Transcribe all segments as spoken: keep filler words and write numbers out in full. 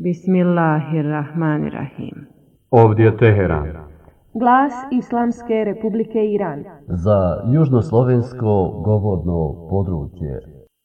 Bismillahirrahmanirrahim. Ovdje je Teheran. Glas Islamske Republike Iran. Za južnoslovensko govorno područje.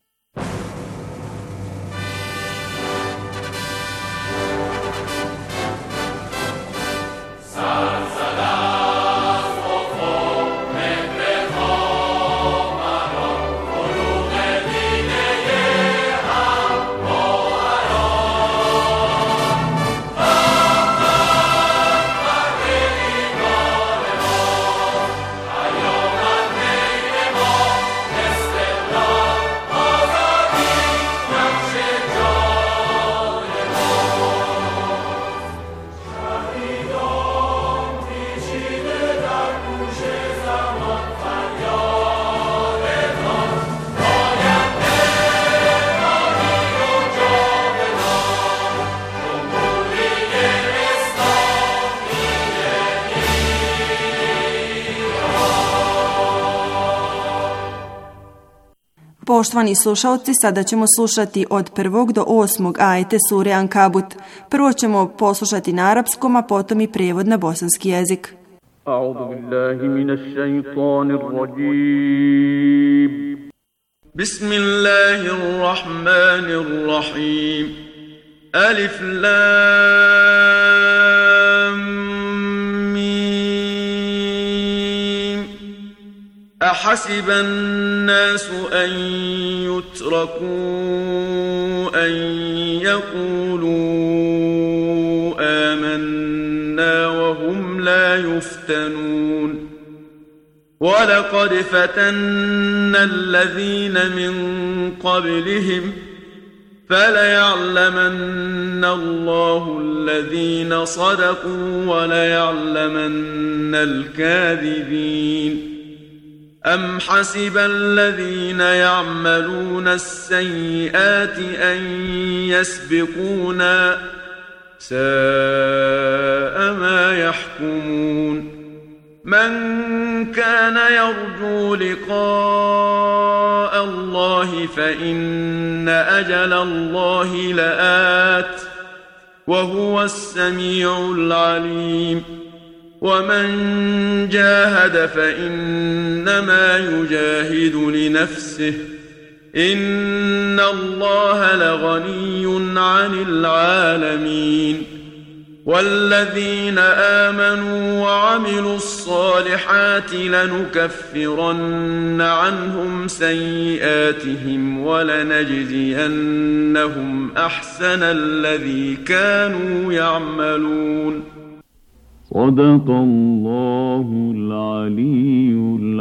Poštovani slušalci, sada ćemo slušati od prvog do osmog ajete sure Ankabut. Prvo ćemo poslušati na arapskom, a potom i prijevod na bosanski jezik. A'udhu billahi minash shaitanir rajim. Bismillahirrahmanirrahim. Alif lam أحسب الناس أن يتركوا أن يقولوا آمنا وهم لا يفتنون ولقد فتنا الذين من قبلهم فليعلمن الله الذين صدقوا وليعلمن الكاذبين أم حسب الذين يعملون السيئات أن يسبقونا ساء ما يحكمون من كان يرجو لقاء الله فإن أجل الله لآت وهو السميع العليم ومن جاهد فإنما يجاهد لنفسه إن الله لغني عن العالمين والذين آمنوا وعملوا الصالحات لنكفرن عنهم سيئاتهم ولنجزينهم أحسن الذي كانوا يعملون صدق الله العلي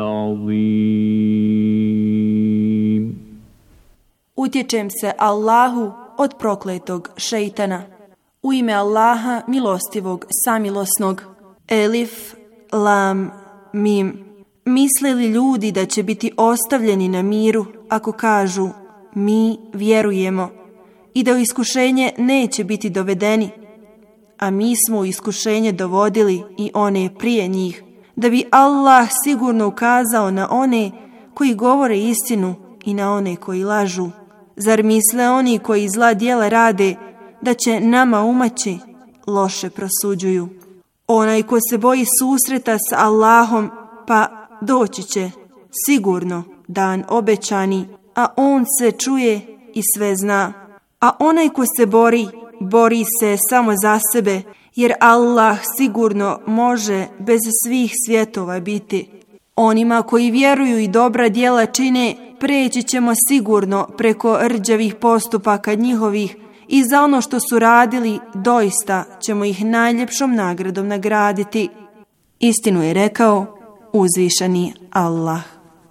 العظيم. Utječem se Allahu od prokletog šejtana. U ime Allaha milostivog samilosnog. Elif, lam, mim. Misle li ljudi da će biti ostavljeni na miru ako kažu mi vjerujemo i da u iskušenje neće biti dovedeni? A mi smo u iskušenje dovodili i one prije njih, da bi Allah sigurno ukazao na one koji govore istinu i na one koji lažu. Zar misle oni koji zla djela rade da će nama umaći? Loše prosuđuju. Onaj ko se boji susreta s Allahom, pa doći će sigurno dan obećani, a on se čuje i sve zna. A onaj ko se bori, bori se samo za sebe, jer Allah sigurno može bez svih svjetova biti. Onima koji vjeruju i dobra djela čine, preći ćemo sigurno preko rđavih postupaka njihovih i za ono što su radili doista ćemo ih najljepšom nagradom nagraditi. Istinu je rekao uzvišeni Allah.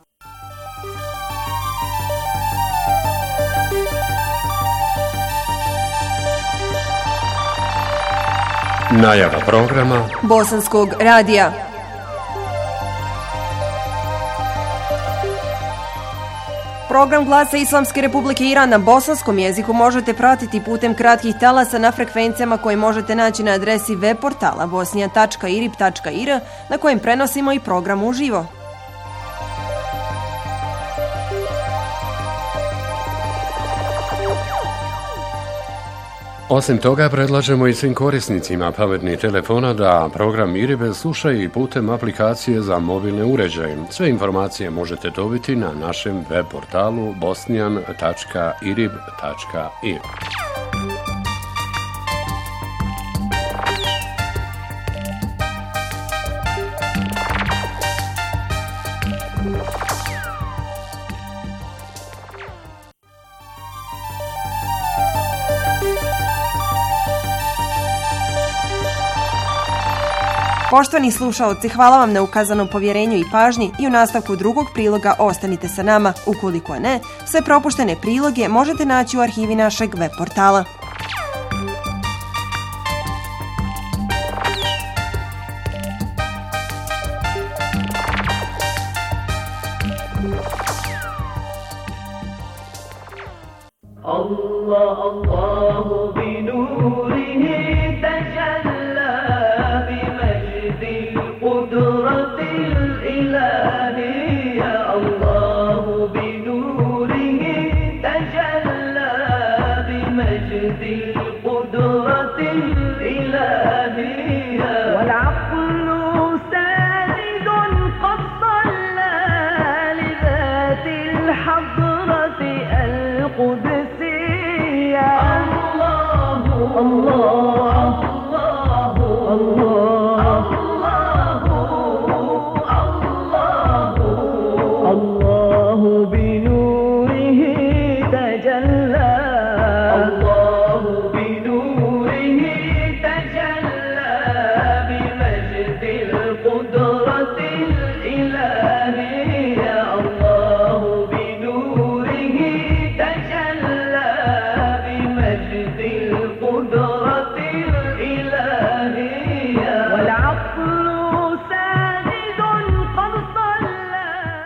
Najava programa Bosanskog radija. Program Glasa Islamske Republike Iran na bosanskom jeziku možete pratiti putem kratkih talasa na frekvencijama koje možete naći na adresi web portala bosnija tačka irib tačka ir na kojem prenosimo i program uživo. Osim toga, predlažemo i svim korisnicima pametnih telefona da program Iribe slušaju i putem aplikacije za mobilne uređaje. Sve informacije možete dobiti na našem web portalu bosnijan tačka irib tačka i u. Poštovani slušaoci, hvala vam na ukazanom povjerenju i pažnji i u nastavku drugog priloga ostanite sa nama. Ukoliko ne, sve propuštene priloge možete naći u arhivi našeg web portala. Allah, Allahu bi nurihi tajalla bi majdil qudratil ilahiyya. Allahu bi nurihi tajalla bi majdil qudratil ilahiyya. Wal aqlu sadidun qad dalla li dhatil hadrati al-qudus. Allah, Allah, Allah, Allahu bi nurihi tajalla. Allahu bi nurihi tajalla bi majdil qudratil ilahiyya. Allahu bi nurihi tajalla bi majdil qudratil ilahiyya. Wal aqlu sadidun qad dalla.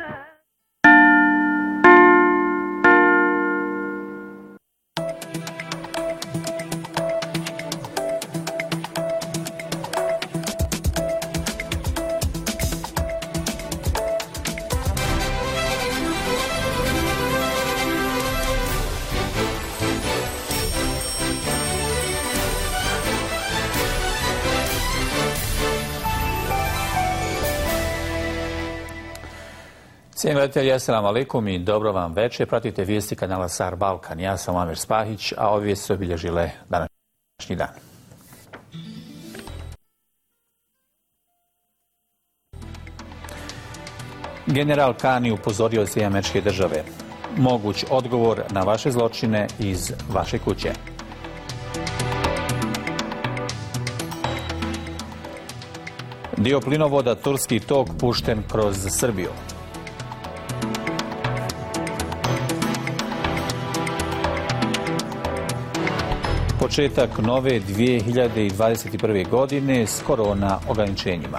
Cijenjeni gledatelji, assalamu alaikum i dobro vam večer. Pratite vijesti kanala Sar Balkan. Ja sam Amir Spahić, a ove vijesti su obilježile današnji dan. General Kani upozorio Sjedinjene Američke Države. Moguć odgovor na vaše zločine iz vaše kuće. Dio plinovoda Turski tok pušten kroz Srbiju. Početak nove dvije hiljade dvadeset prve. godine s korona ograničenjima.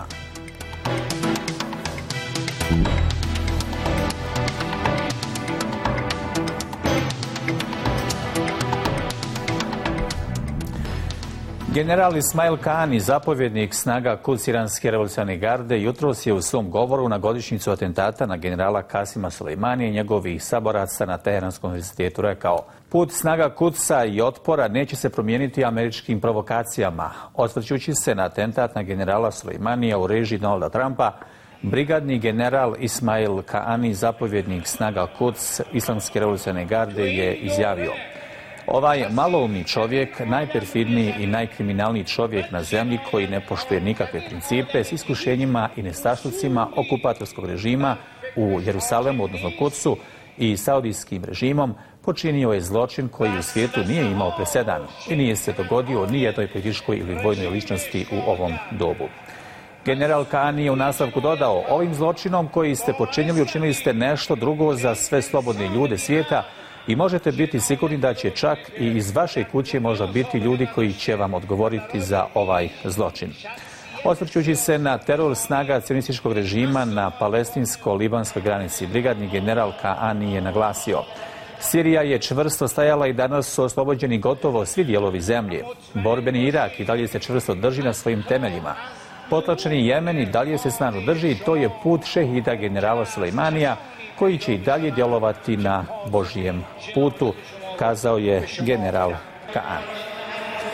General Ismail Kani, zapovjednik snaga Kuds iranske revolucionarne garde, jutros je u svom govoru na godišnjicu atentata na generala Kasima Sulejmanija i njegovih saboraca na Teheranskom univerzitetu rekao: put snaga Kudsa i otpora neće se promijeniti američkim provokacijama. Osvrćući se na atentat na generala Sulejmanija u režiji Donalda Trumpa, brigadni general Ismail Kani, zapovjednik snaga Kuds islamske revolucionarne garde, je izjavio: ovaj maloumni čovjek, najperfidniji i najkriminalniji čovjek na zemlji koji ne poštuje nikakve principe, s iskušenjima i nestašlucima okupatorskog režima u Jerusalemu, odnosno Kudsu, i saudijskim režimom, počinio je zločin koji u svijetu nije imao presedan i nije se dogodio ni jednoj političkoj ili vojnoj ličnosti u ovom dobu. General Kani je u nastavku dodao: ovim zločinom koji ste počinili, učinili ste nešto drugo za sve slobodne ljude svijeta i možete biti sigurni da će čak i iz vaše kuće možda biti ljudi koji će vam odgovoriti za ovaj zločin. Osvrćući se na teror snaga cionističkog režima na palestinsko-libanskoj granici, brigadni general Kani je naglasio: Sirija je čvrsto stajala i danas su oslobođeni gotovo svi dijelovi zemlje. Borbeni Irak i dalje se čvrsto drži na svojim temeljima. Potlačeni Jemen i dalje se snažno drži i to je put šehida generala Sulejmanija koji će i dalje djelovati na Božijem putu, kazao je general Kani.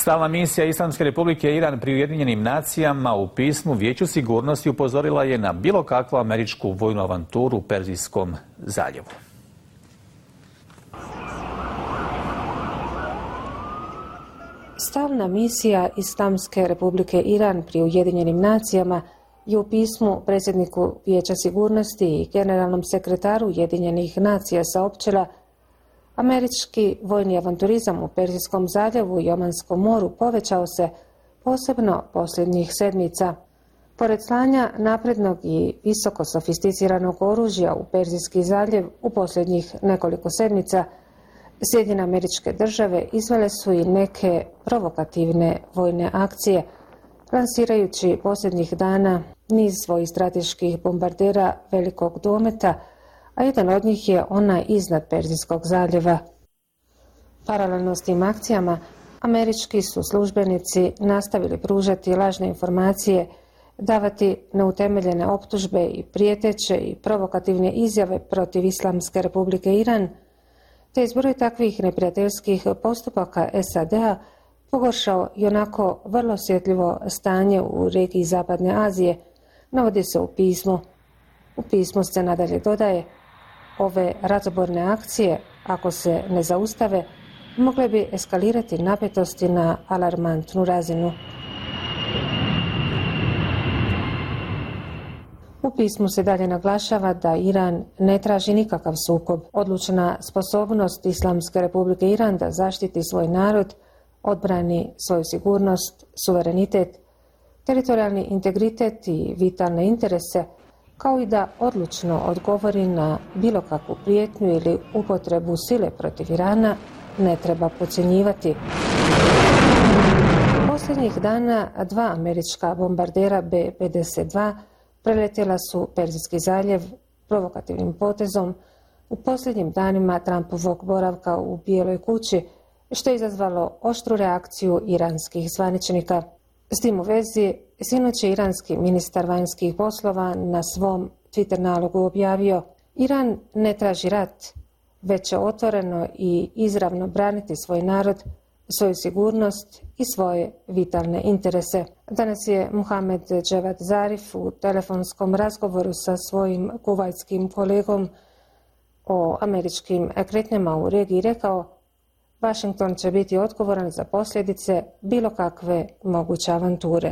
Stalna misija Islamske republike Iran pri Ujedinjenim nacijama u pismu Vijeću sigurnosti upozorila je na bilo kakvu američku vojnu avanturu u Perzijskom zaljevu. Stalna misija Islamske republike Iran pri Ujedinjenim nacijama je u pismu predsjedniku Vijeća sigurnosti i generalnom sekretaru Ujedinjenih nacija saopćila: američki vojni avanturizam u Perzijskom zaljevu i Omanskom moru povećao se, posebno posljednjih sedmica. Pored slanja naprednog i visoko sofisticiranog oružja u Perzijski zaljev u posljednjih nekoliko sedmica, Sjedinjene Američke Države izvele su i neke provokativne vojne akcije, lansirajući posljednjih dana niz svojih strateških bombardera velikog dometa, a jedan od njih je onaj iznad Perzijskog zaljeva. Paralelno s tim akcijama, američki su službenici nastavili pružati lažne informacije, davati neutemeljene optužbe i prijeteće i provokativne izjave protiv Islamske republike Iran, te izbroj takvih neprijateljskih postupaka S A D-a pogoršao i onako vrlo osjetljivo stanje u regiji Zapadne Azije, navodi se u pismu. U pismu se nadalje dodaje: ove razborne akcije, ako se ne zaustave, mogle bi eskalirati napetosti na alarmantnu razinu. U pismu se dalje naglašava da Iran ne traži nikakav sukob. Odlučna sposobnost Islamske republike Iran da zaštiti svoj narod, odbrani svoju sigurnost, suverenitet, teritorijalni integritet i vitalne interese, kao i da odlučno odgovori na bilo kakvu prijetnju ili upotrebu sile protiv Irana, ne treba podcjenjivati. Posljednjih dana dva američka bombardera B pedeset dva preletjela su Perzijski zaljev provokativnim potezom u posljednjim danima Trumpovog boravka u Bijeloj kući, što je izazvalo oštru reakciju iranskih zvaničnika. S tim u vezi, sinoć je iranski ministar vanjskih poslova na svom Twitter nalogu objavio: Iran ne traži rat, već će otvoreno i izravno braniti svoj narod, svoju sigurnost i svoje vitalne interese. Danas je Muhamed Dževad Zarif u telefonskom razgovoru sa svojim kuvajtskim kolegom o američkim kretnjama u regiji rekao: Washington će biti odgovoran za posljedice bilo kakve moguće avanture.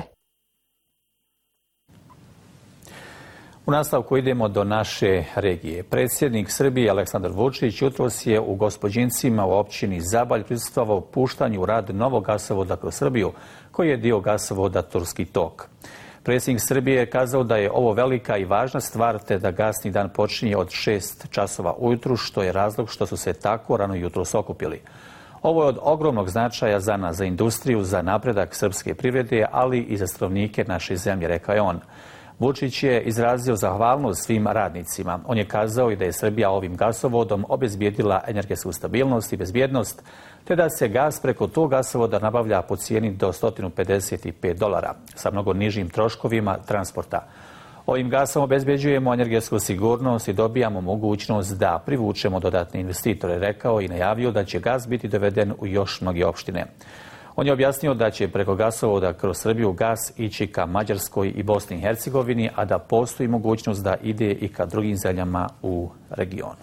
U nastavku idemo do naše regije. Predsjednik Srbije Aleksandar Vučić jutros je u Gospođincima u općini Zabalj prisustvovao puštanju u rad novog gasovoda kroz Srbiju, koji je dio gasovoda Turski tok. Predsjednik Srbije je kazao da je ovo velika i važna stvar, te da gasni dan počinje od šest časova ujutru, što je razlog što su se tako rano jutros okupili. Ovo je od ogromnog značaja za nas, za industriju, za napredak srpske privrede, ali i za stanovnike naše zemlje, rekao je on. Vučić je izrazio zahvalnost svim radnicima. On je kazao i da je Srbija ovim gasovodom obezbijedila energetsku stabilnost i bezbjednost, te da se gas preko tog gasovoda nabavlja po cijeni do sto pedeset pet dolara, sa mnogo nižim troškovima transporta. Ovim gasom obezbeđujemo energetsku sigurnost i dobijamo mogućnost da privučemo dodatne investitore, rekao i najavio da će gas biti doveden u još mnoge opštine. On je objasnio da će preko gasovoda kroz Srbiju gas ići ka Mađarskoj i Bosni i Hercegovini, a da postoji mogućnost da ide i ka drugim zemljama u regionu.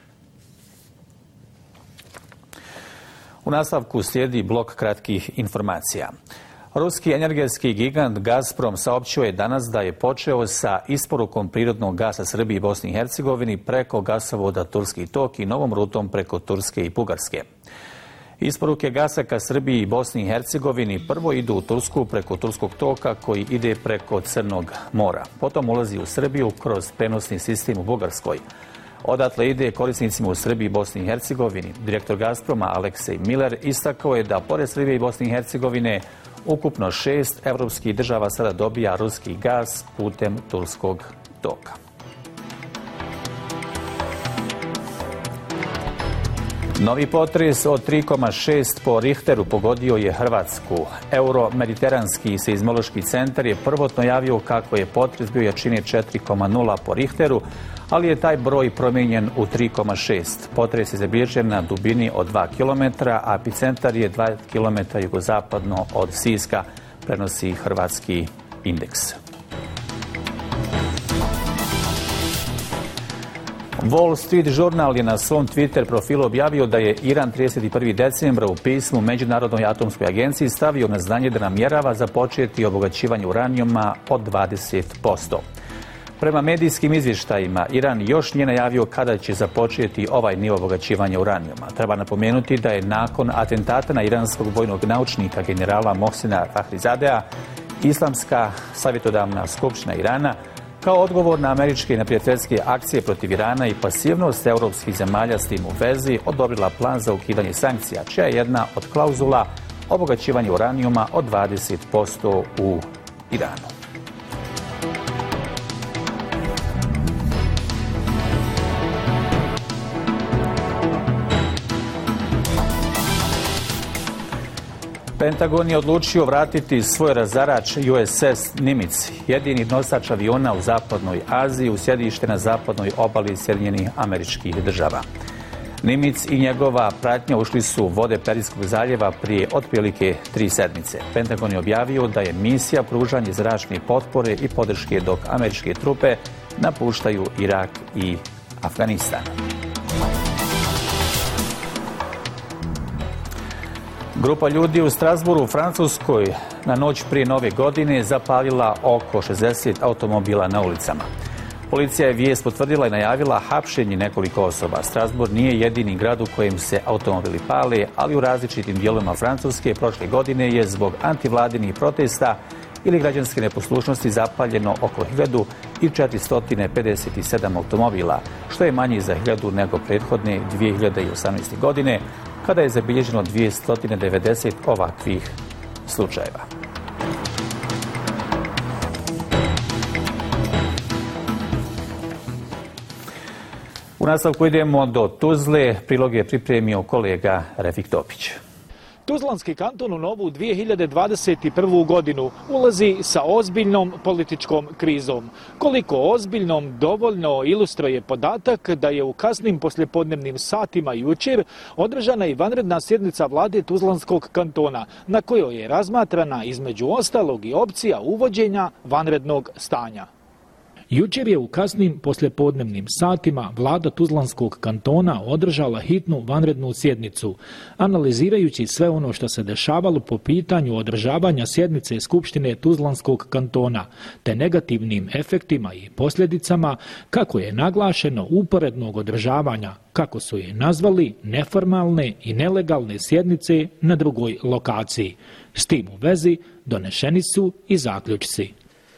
U nastavku slijedi blok kratkih informacija. Ruski energetski gigant Gazprom saopćio je danas da je počeo sa isporukom prirodnog gasa Srbiji i Bosni i Hercegovini preko gasovoda Turski tok i novom rutom preko Turske i Bugarske. Isporuke gasa ka Srbiji i Bosni i Hercegovini prvo idu u Tursku preko Turskog toka koji ide preko Crnog mora. Potom ulazi u Srbiju kroz prenosni sistem u Bugarskoj. Odatle ide korisnicima u Srbiji i Bosni i Hercegovini. Direktor Gazproma Aleksej Miller istakao je da pored Srbije i Bosne i Hercegovine ukupno šest evropskih država sada dobija ruski gas putem Turskog toka. Novi potres od tri zarez šest po Richteru pogodio je Hrvatsku. Euro-mediteranski seizmološki centar je prvotno javio kako je potres bio jačine četiri zarez nula po Richteru, ali je taj broj promijenjen u tri zarez šest. Potres je zabilježen na dubini od dva kilometra, a epicentar je dva kilometra jugozapadno od Siska, prenosi hrvatski indeks. Wall Street Journal je na svom Twitter profilu objavio da je Iran trideset prvog decembra u pismu Međunarodnoj atomskoj agenciji stavio na znanje da namjerava započeti obogaćivanje uranijuma od dvadeset posto. Prema medijskim izvještajima, Iran još nije najavio kada će započeti ovaj nivo obogaćivanja uranijuma. Treba napomenuti da je nakon atentata na iranskog vojnog naučnika generala Mohsena Fakhrizadea, Islamska savjetodavna skupština Irana kao odgovor na američke neprijateljske akcije protiv Irana i pasivnost europskih zemalja s tim u vezi odobrila plan za ukidanje sankcija, čija je jedna od klauzula obogaćivanje uranijuma od dvadeset posto u Iranu. Pentagon je odlučio vratiti svoj razarač U S S Nimitz, jedini nosač aviona u zapadnoj Aziji, u sjedište na zapadnoj obali Sjedinjenih Američkih Država. Nimitz i njegova pratnja ušli su u vode Perijskog zaljeva prije otprilike tri sedmice. Pentagon je objavio da je misija pružanje zračne potpore i podrške dok američke trupe napuštaju Irak i Afganistan. Grupa ljudi u Strasbourgu u Francuskoj na noć prije nove godine zapalila oko šezdeset automobila na ulicama. Policija je vijest potvrdila i najavila hapšenje nekoliko osoba. Strasbourg nije jedini grad u kojem se automobili pale, ali u različitim dijelovima Francuske prošle godine je zbog antivladinih protesta ili građanske neposlušnosti zapaljeno oko hiljadu četiristo pedeset sedam automobila, što je manje za hiljadu nego prethodne dvije hiljade osamnaeste. godine, kada je zabilježeno dvjesto devedeset ovakvih slučajeva. U nastavku idemo do Tuzle. Prilog je pripremio kolega Refik Topić. Tuzlanski kanton u novu dvije hiljade dvadeset prvu. godinu ulazi sa ozbiljnom političkom krizom. Koliko ozbiljnom dovoljno ilustruje podatak da je u kasnim poslijepodnevnim satima jučer održana i vanredna sjednica vlade Tuzlanskog kantona, na kojoj je razmatrana između ostalog i opcija uvođenja vanrednog stanja. Jučer je u kasnim poslijepodnevnim satima vlada Tuzlanskog kantona održala hitnu vanrednu sjednicu, analizirajući sve ono što se dešavalo po pitanju održavanja sjednice Skupštine Tuzlanskog kantona, te negativnim efektima i posljedicama, kako je naglašeno, uporednog održavanja, kako su je nazvali, neformalne i nelegalne sjednice na drugoj lokaciji. S tim u vezi donešeni su i zaključci.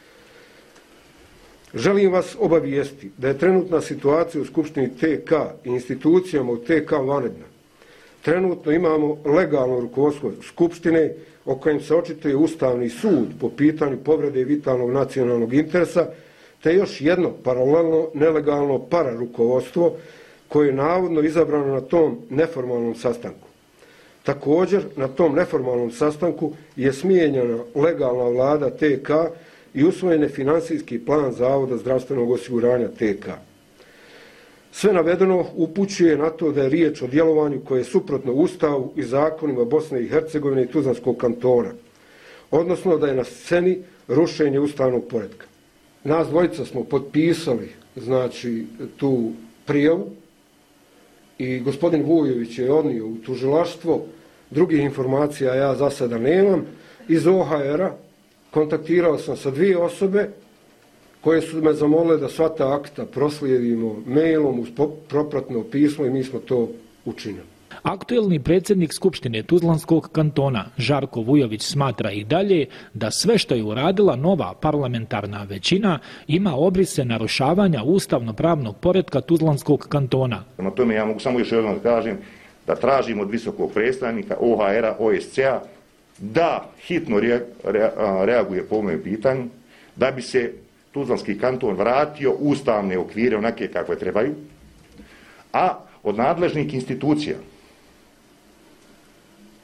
Želim vas obavijestiti da je trenutna situacija u Skupštini T K i institucijama u T K vanredna. Trenutno imamo legalno rukovodstvo Skupštine o kojem se očituje Ustavni sud po pitanju povrede vitalnog nacionalnog interesa, te još jedno paralelno nelegalno pararukovodstvo koje je navodno izabrano na tom neformalnom sastanku. Također, na tom neformalnom sastanku je smijenjena legalna vlada T K i usvojen je financijski plan Zavoda zdravstvenog osiguranja T K. Sve navedeno upućuje na to da je riječ o djelovanju koje je suprotno Ustavu i zakonima Bosne i Hercegovine i Tuzlanskog kantona, odnosno da je na sceni rušenje ustavnog poretka. Nas dvojica smo potpisali znači tu prijavu i gospodin Vujović je odnio u tužilaštvo. Drugih informacija ja za sada nemam. Iz O H R-a kontaktirao sam sa dvije osobe koje su me zamolile da sva ta akta proslijedimo mailom uz propratno pismo i mi smo to učinili. Aktuelni predsjednik Skupštine Tuzlanskog kantona Žarko Vujović smatra i dalje da sve što je uradila nova parlamentarna većina ima obrise narušavanja ustavno-pravnog poretka Tuzlanskog kantona. Na tome ja mogu samo još jednom da kažem da tražimo od visokog predstavnika O H R-a, O S C-a da hitno reaguje po ovome pitanju, da bi se Tuzlanski kanton vratio ustavne okvire onake kakve trebaju, a od nadležnih institucija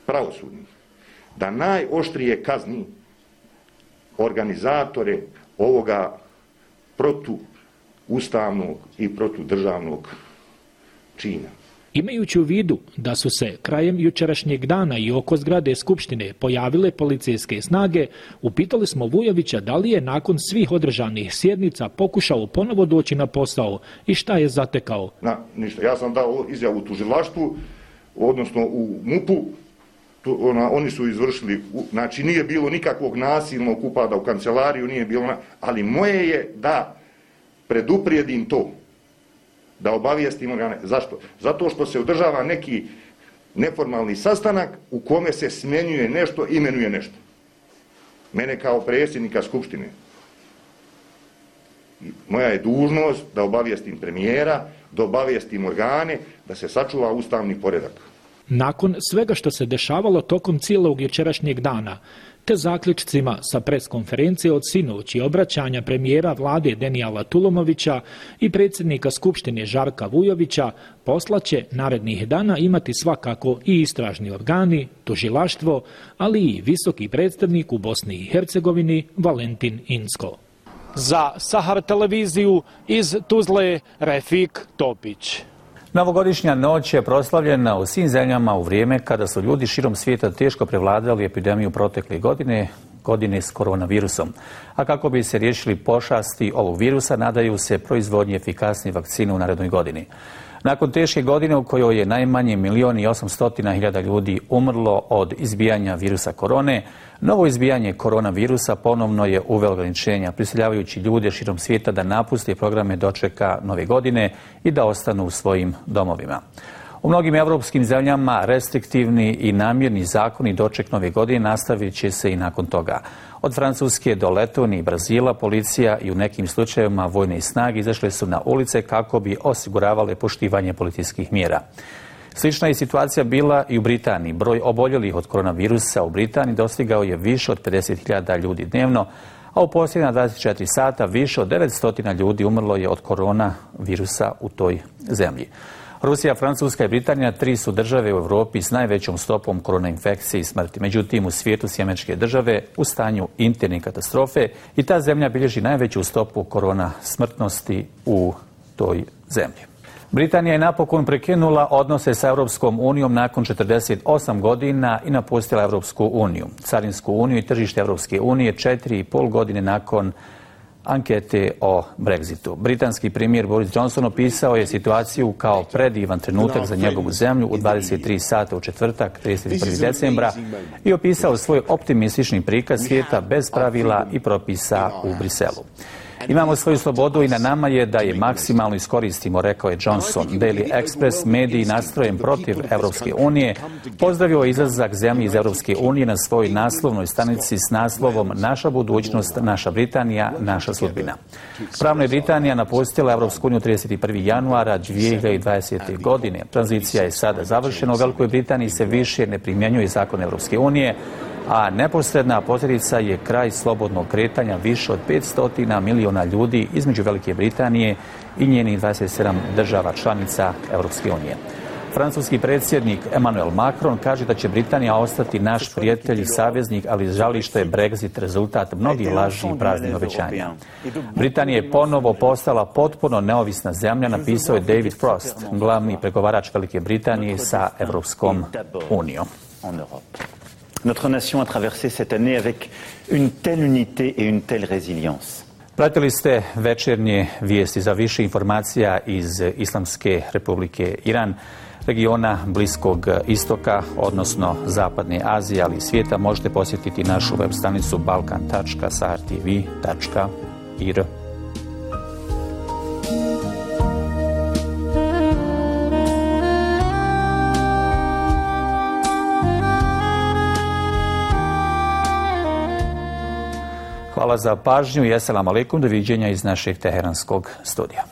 pravosudnih da najoštrije kazni organizatore ovoga protuustavnog i protudržavnog čina. Imajući u vidu da su se krajem jučerašnjeg dana i oko zgrade Skupštine pojavile policijske snage, upitali smo Vujovića da li je nakon svih održanih sjednica pokušao ponovo doći na posao i šta je zatekao. Na, ništa. Ja sam dao izjavu u tužilaštvu, odnosno u MUP-u. Tu, ona, oni su izvršili, znači nije bilo nikakvog nasilnog upada u kancelariju, nije bilo, ali moje je da preduprijedim to, da obavijestim organe. Zašto? Zato što se održava neki neformalni sastanak u kome se smjenjuje nešto, imenuje nešto. Mene kao predsjednika Skupštine. Moja je dužnost da obavijestim premijera, da obavijestim organe, da se sačuva ustavni poredak. Nakon svega što se dešavalo tokom cijelog jučerašnjeg dana, te zaključcima sa preskonferencije od sinoć i obraćanja premijera vlade Denijala Tulomovića i predsjednika Skupštine Žarka Vujovića, poslaće narednih dana imati svakako i istražni organi, tužilaštvo, ali i visoki predstavnik u Bosni i Hercegovini Valentin Inzko. Za Sahar televiziju iz Tuzle, Refik Topić. Novogodišnja noć je proslavljena u svim zemljama u vrijeme kada su ljudi širom svijeta teško prevladali epidemiju protekle godine, godine s koronavirusom. A kako bi se riješili pošasti ovog virusa, nadaju se proizvodnji efikasnije vakcine u narednoj godini. Nakon teške godine u kojoj je najmanje milion i osamstotina hiljada ljudi umrlo od izbijanja virusa korone, novo izbijanje koronavirusa ponovno je uvelo ograničenja, prisiljavajući ljude širom svijeta da napuste programe dočeka nove godine i da ostanu u svojim domovima. U mnogim evropskim zemljama restriktivni i namjerni zakoni doček nove godine nastavit će se i nakon toga. Od Francuske do Letonije i Brazila policija i u nekim slučajevima vojne snage izašle su na ulice kako bi osiguravale poštivanje policijskih mjera. Slična je situacija bila i u Britaniji. Broj oboljelih od koronavirusa u Britaniji dostigao je više od pedeset hiljada ljudi dnevno, a u posljednja dvadeset četiri sata više od devetsto ljudi umrlo je od koronavirusa u toj zemlji. Rusija, Francuska i Britanija tri su države u Europi s najvećom stopom korona infekcije i smrti. Međutim, u svijetu su američke države u stanju interne katastrofe i ta zemlja bilježi najveću stopu korona smrtnosti u toj zemlji. Britanija je napokon prekinula odnose sa Europskom unijom nakon četrdeset osam godina i napustila Europsku uniju. Carinsku uniju i tržište Europske unije četiri i pol godine nakon ankete o Brexitu. Britanski premijer Boris Johnson opisao je situaciju kao predivan trenutak za njegovu zemlju u dvadeset tri sata u četvrtak, trideset prvog decembra i opisao svoj optimistični prikaz svijeta bez pravila i propisa u Briselu. Imamo svoju slobodu i na nama je da je maksimalno iskoristimo, rekao je Johnson. Daily Express, mediji nastrojen protiv Europske unije, pozdravio izlazak zemlje iz Europske unije na svojoj naslovnoj stranici s naslovom Naša budućnost, naša Britanija, naša sudbina. Pravno je Britanija napustila Europsku uniju trideset prvog januara dvije hiljade dvadesete. godine. Tranzicija je sada završena. U Velikoj Britaniji se više ne primjenjuje zakon Europske unije, a neposredna posljedica je kraj slobodnog kretanja više od petsto miliona ljudi između Velike Britanije i njenih dvadeset sedam država članica Europske unije. Francuski predsjednik Emmanuel Macron kaže da će Britanija ostati naš prijatelj i saveznik, ali žali što je Brexit rezultat mnogih laži i praznih obećanja. Britanija je ponovo postala potpuno neovisna zemlja, napisao je David Frost, glavni pregovarač Velike Britanije sa Europskom unijom. Notre nation a traversé cette année avec une telle unité et une telle résilience. Pratili ste večernje vijesti. Za više informacija iz Islamske republike Iran, regiona Bliskog istoka, odnosno Zapadne Azije, ali i svijeta, možete posjetiti našu web stranicu balkan tačka sahar t v tačka i r. Hvala za pažnju i assalamu alaikum, doviđenja iz našeg teheranskog studija.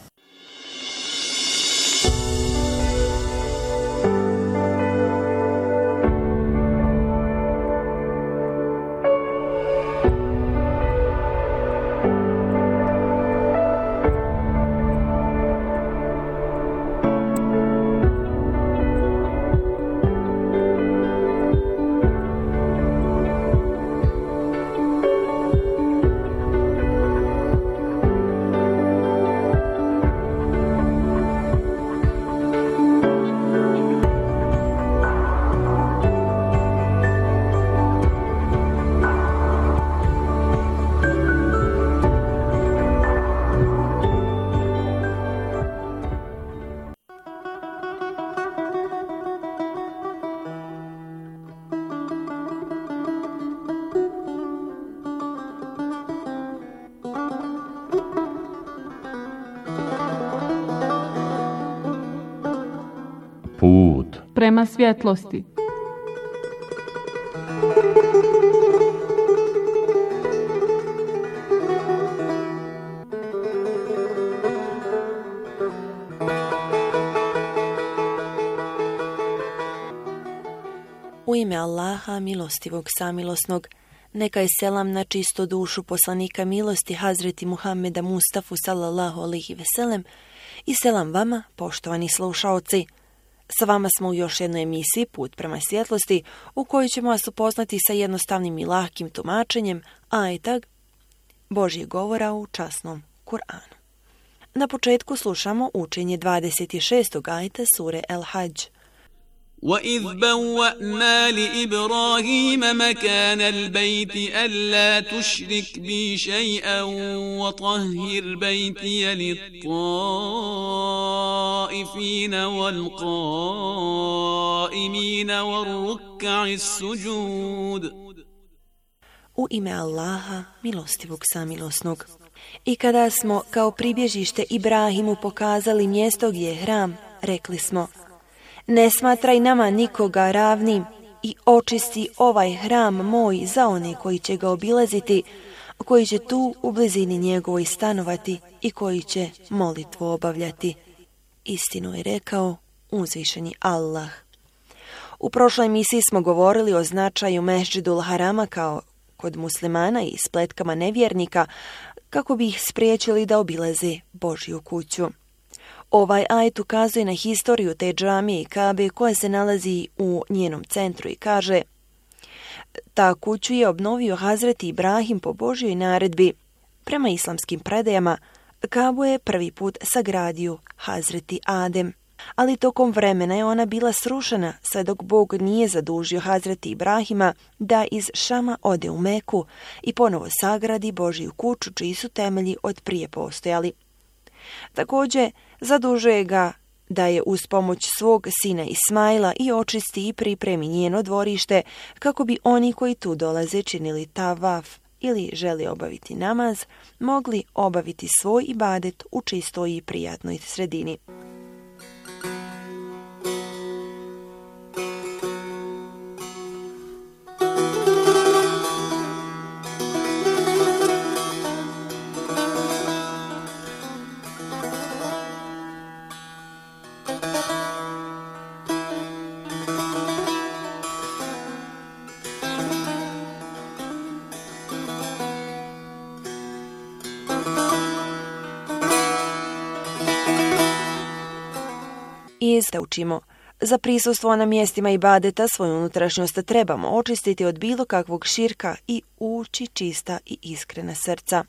prema svjetlosti. U ime Allaha, milostivog, samilosnog, neka je selam na čisto dušu poslanika milosti Hazreti Muhammeda Mustafu sallallahu alihi veselem i selam vama, poštovani slušaoci. Sa vama smo u još jednoj emisiji Put prema svjetlosti, u kojoj ćemo vas upoznati sa jednostavnim i lahkim tumačenjem ajeta Božjeg govora u časnom Kur'anu. Na početku slušamo učenje dvadeset šestog ajeta sure El-Hadž. وَإِذْ بَوَّأْنَا لِإِبْرَاهِيمَ مَكَانَ الْبَيْتِ أَلَّا تُشْرِكْ بِي شَيْئًا وَطَهِّرْ بَيْتِيَ لِلطَّائِفِينَ وَالْقَائِمِينَ وَالرُّكَّعِ السُّجُودِ. U ime Allaha, milostivog, samilosnog. I kada smo kao pribježište Ibrahimu pokazali mjesto gdje je hram, rekli smo: ne smatraj nama nikoga ravnim i očisti ovaj hram moj za one koji će ga obilaziti, koji će tu u blizini njegovoj stanovati i koji će molitvu obavljati. Istinu je rekao uzvišeni Allah. U prošloj emisiji smo govorili o značaju Mesdžidul Harama kao kod muslimana i spletkama nevjernika kako bi ih spriječili da obilaze Božju kuću. Ovaj ajet ukazuje na historiju te džamije i Kabe koja se nalazi u njenom centru i kaže: ta kuću je obnovio Hazreti Ibrahim po Božjoj naredbi. Prema islamskim predajama, Kabu je prvi put sagradio Hazreti Adem, ali tokom vremena je ona bila srušena sve dok Bog nije zadužio Hazreti Ibrahima da iz Šama ode u Meku i ponovo sagradi Božju kuću čiji su temelji od prije postojali. Također, zadužuje ga da je uz pomoć svog sina Ismaila i očisti i pripremi njeno dvorište kako bi oni koji tu dolaze činili tavaf ili želi obaviti namaz, mogli obaviti svoj ibadet u čistoj i prijatnoj sredini. I da učimo. Za prisustvo na mjestima ibadeta svoju unutrašnjost trebamo očistiti od bilo kakvog širka i ući čista i iskrena srca.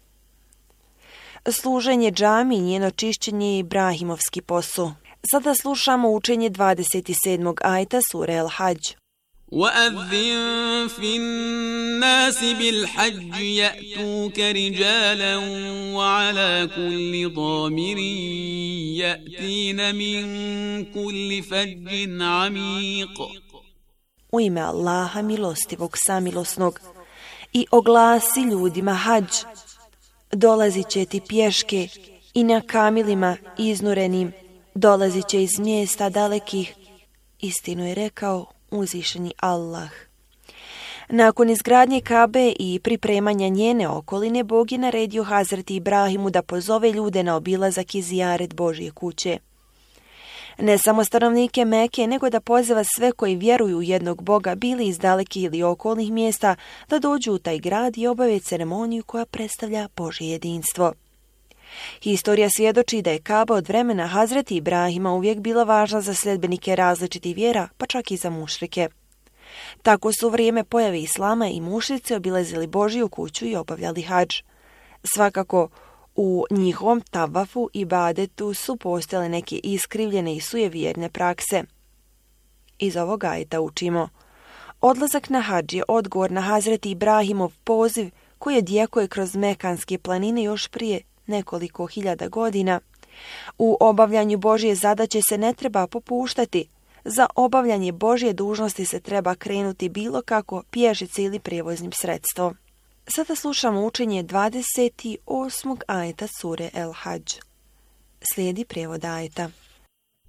Služenje džami i njeno čišćenje je Ibrahimovski posao. Sada slušamo učenje dvadeset sedmog ajeta sure El-Hadž. وَأَذِّن فِي النَّاسِ بِالْحَجِّ يَأْتُوكَ رِجَالًا وَعَلَى كُلِّ ضَامِرٍ يَأْتِينَ مِنْ كُلِّ فَجٍّ عَمِيقٍ. U ime Allaha, milostivog, samilosnog, i oglasi ljudima hadž. Dolazit će ti pješke i na kamilima iznurenim, dolazit će iz mjesta dalekih. Istinu je rekao uzvišeni Allah. Nakon izgradnje Kabe i pripremanja njene okoline, Bog je naredio Hazreti Ibrahimu da pozove ljude na obilazak i zijaret Božje kuće. Ne samo stanovnike Meke, nego da poziva sve koji vjeruju u jednog Boga, bili iz dalekih ili okolnih mjesta, da dođu u taj grad i obave ceremoniju koja predstavlja Božje jedinstvo. Historija svjedoči da je Kaba od vremena Hazreti Ibrahima uvijek bila važna za sljedbenike različitih vjera, pa čak i za mušrike. Tako su u vrijeme pojave Islama i mušrici obilazili Božju kuću i obavljali hadž. Svakako, u njihovom tavafu i ibadetu su postojale neke iskrivljene i sujevjerne prakse. Iz ovog ajeta učimo: odlazak na hadž je odgovor na Hazreti Ibrahimov poziv koji je djekuje kroz Mekanske planine još prije nekoliko hiljada godina. U obavljanju Božje zadaće se ne treba popuštati. Za obavljanje Božje dužnosti se treba krenuti bilo kako, pješice ili prijevoznim sredstvom. Sada slušamo učenje dvadeset osmog ajeta sure El-Hadž. Slijedi prijevod ajeta.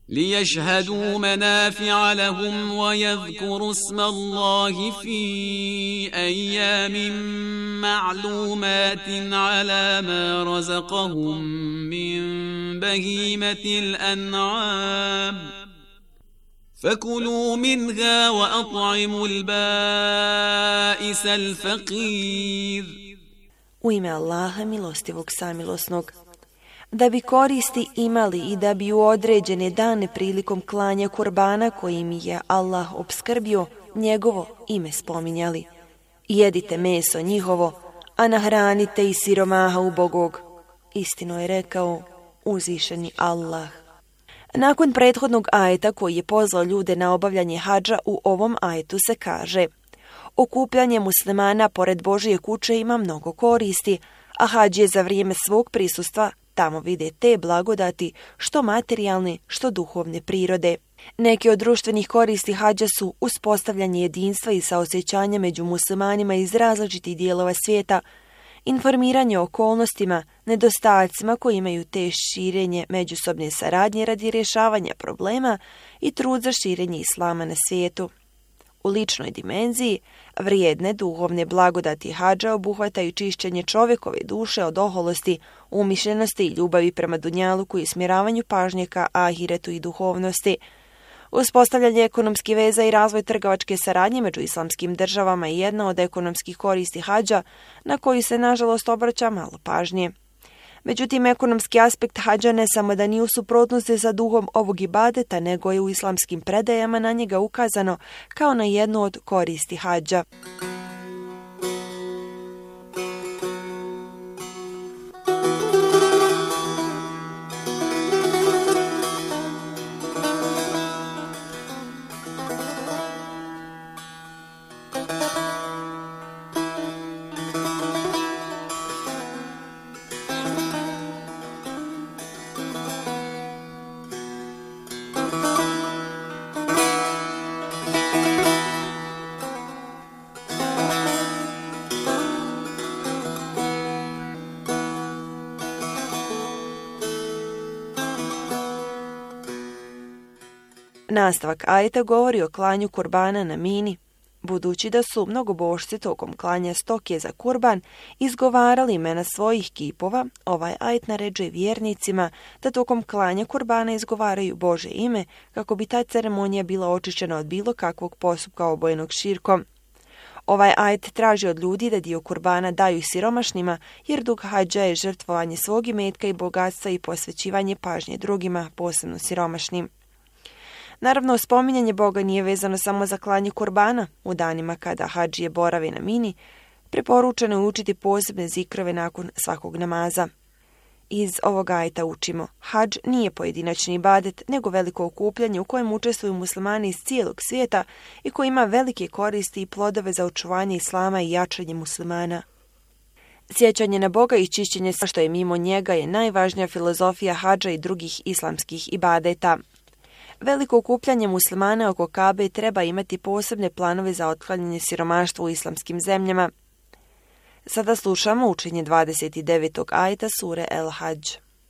ليشهدوا منافع لهم ويذكروا اسم الله في أيام معلومات على ما رزقهم من بهيمة الأنعام فكلوا منها وأطعموا البائس الفقير. U ime Allaha milostivog samilosnog. Da bi koristi imali i da bi u određene dane prilikom klanja kurbana kojim je Allah opskrbio, njegovo ime spominjali. Jedite meso njihovo, a nahranite i siromaha ubogog. Istino je rekao uzvišeni Allah. Nakon prethodnog ajeta koji je pozvao ljude na obavljanje hadža, u ovom ajetu se kaže: okupljanje muslimana pored Božije kuće ima mnogo koristi, a hadž je za vrijeme svog prisustva tamo vide te blagodati, što materijalne, što duhovne prirode. Neke od društvenih koristi hadža su uspostavljanje jedinstva i saosjećanja među muslimanima iz različitih dijelova svijeta, informiranje o okolnostima, nedostacima koji imaju te širenje međusobne saradnje radi rješavanja problema i trud za širenje islama na svijetu. U ličnoj dimenziji, vrijedne duhovne blagodati hadža obuhvataju čišćenje čovjekove duše od oholosti, umišljenosti i ljubavi prema dunjaluku i smjeravanju pažnje ka ahiretu i duhovnosti. Uspostavljanje ekonomskih veza i razvoj trgovačke saradnje među islamskim državama je jedna od ekonomskih koristi hadža na koju se nažalost obraća malo pažnje. Međutim, ekonomski aspekt hadža ne samo da nije u suprotnosti sa duhom ovog ibadeta, nego je u islamskim predajama na njega ukazano kao na jednu od koristi hadža. Nastavak ajeta govori o klanju kurbana na Mini. Budući da su mnogobošci tokom klanja stoke za kurban izgovarali imena svojih kipova, ovaj ajet naređuje vjernicima da tokom klanja kurbana izgovaraju Bože ime kako bi ta ceremonija bila očišćena od bilo kakvog postupka obojenog širkom. Ovaj ajet traži od ljudi da dio kurbana daju i siromašnima, jer duh hadža je žrtvovanje svog imetka i bogatstva i posvećivanje pažnje drugima, posebno siromašnim. Naravno, spominjanje Boga nije vezano samo za klanje kurbana. U danima kada hadžije borave na Mini, preporučeno je učiti posebne zikrove nakon svakog namaza. Iz ovog ajeta učimo: hadž nije pojedinačni ibadet, nego veliko okupljanje u kojem učestvuju muslimani iz cijelog svijeta i koji ima velike koristi i plodove za očuvanje islama i jačanje muslimana. Sjećanje na Boga i čišćenje sve što je mimo njega je najvažnija filozofija hadža i drugih islamskih ibadeta. Veliko okupljanje muslimana oko Kabe treba imati posebne planove za otklanjanje siromaštva u islamskim zemljama. Sada slušamo učenje dvadeset devetog ajeta sure El Hadž.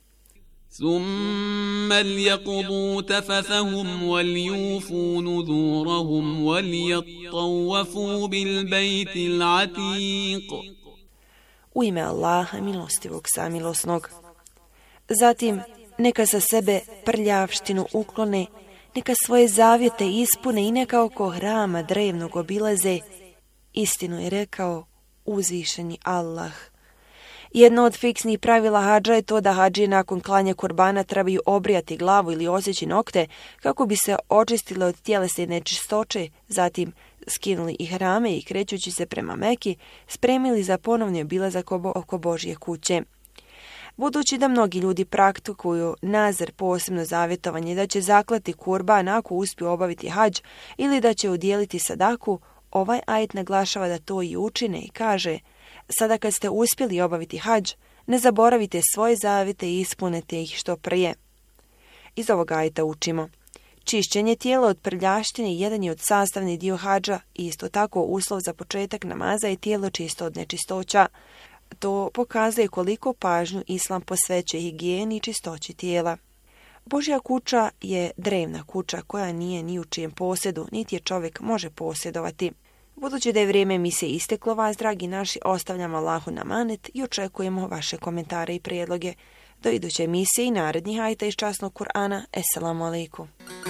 ثم ليقضوا تفثهم وليوفوا نذورهم وليطوفوا بالبيت العتيق. U ime Allaha milostivog samilosnog. Zatim neka sa sebe prljavštinu uklone, neka svoje zavjete ispune i neka oko hrama drevnog obilaze. Istinu je rekao uzvišeni Allah. Jedno od fiksnih pravila hadža je to da hadžije nakon klanja kurbana trebaju obrijati glavu ili osjeći nokte kako bi se očistile od tjelesne nečistoće, zatim skinuli ihrame i krećući se prema Meki, spremili za ponovni obilazak oko Božje kuće. Budući da mnogi ljudi praktikuju nazar, posebno zavjetovanje da će zaklati kurban ako uspiju obaviti hadž ili da će udjeliti sadaku, ovaj ajet naglašava da to i učine i kaže: sada kad ste uspjeli obaviti hadž, ne zaboravite svoje zavjete i ispunite ih što prije. Iz ovog ajeta učimo: čišćenje tijela od prljaštine jedan je od sastavni dio hadža i isto tako uslov za početak namaza je tijelo čisto od nečistoća. To pokazuje koliko pažnju islam posvećuje higijeni i čistoći tijela. Božja kuća je drevna kuća koja nije ni u čijem posjedu, niti je čovjek može posjedovati. Budući da je vrijeme emisije isteklo, vas, dragi naši, ostavljamo Allahu na manet i očekujemo vaše komentare i prijedloge. Do iduće emisije i narednih ajeta iz časnog Kur'ana. Esselamu alaikum.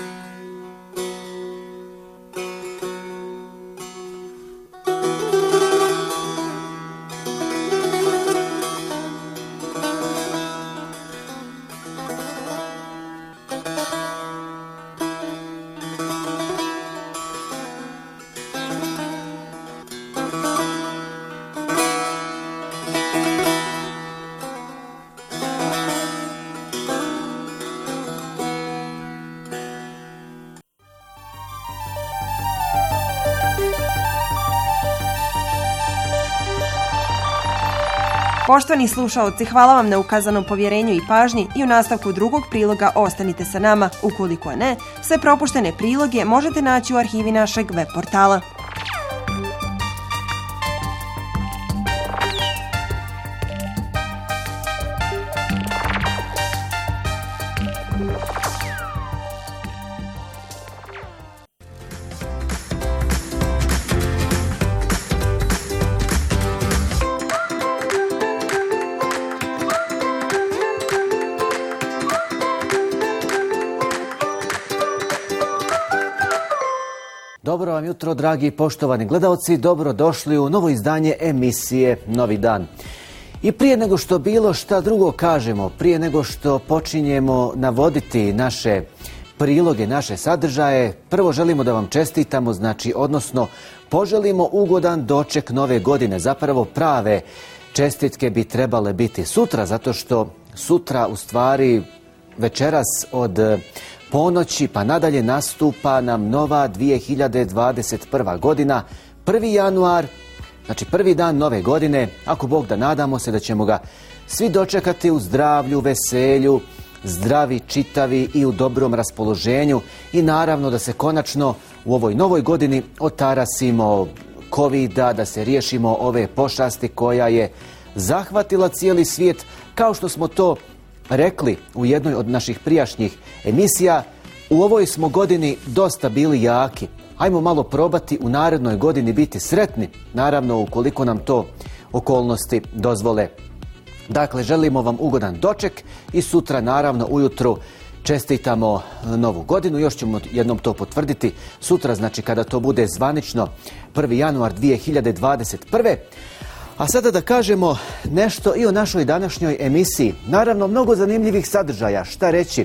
Poštovani slušaoci, hvala vam na ukazanom povjerenju i pažnji i u nastavku drugog priloga ostanite sa nama. Ukoliko ne, sve propuštene priloge možete naći u arhivi našeg web portala. Dobro vam jutro, dragi poštovani gledalci, dobro došli u novo izdanje emisije Novi dan. I prije nego što bilo šta drugo kažemo, prije nego što počinjemo navoditi naše priloge, naše sadržaje, prvo želimo da vam čestitamo, znači, odnosno poželimo ugodan doček nove godine. Zapravo prave čestitke bi trebale biti sutra, zato što sutra u stvari večeras od ponoći pa nadalje nastupa nam nova dvije hiljade dvadeset prva godina, prvi januar, znači prvi dan nove godine. Ako Bog da, nadamo se da ćemo ga svi dočekati u zdravlju, veselju, zdravi, čitavi i u dobrom raspoloženju i naravno da se konačno u ovoj novoj godini otarasimo kovida, da se riješimo ove pošasti koja je zahvatila cijeli svijet, kao što smo to rekli u jednoj od naših prijašnjih emisija. U ovoj smo godini dosta bili jaki. Ajmo malo probati u narednoj godini biti sretni, naravno ukoliko nam to okolnosti dozvole. Dakle, želimo vam ugodan doček i sutra naravno ujutru čestitamo novu godinu. Još ćemo jednom to potvrditi sutra, znači kada to bude zvanično prvi januar dvije hiljade dvadeset prve. A sada da kažemo nešto i o našoj današnjoj emisiji. Naravno, mnogo zanimljivih sadržaja, šta reći.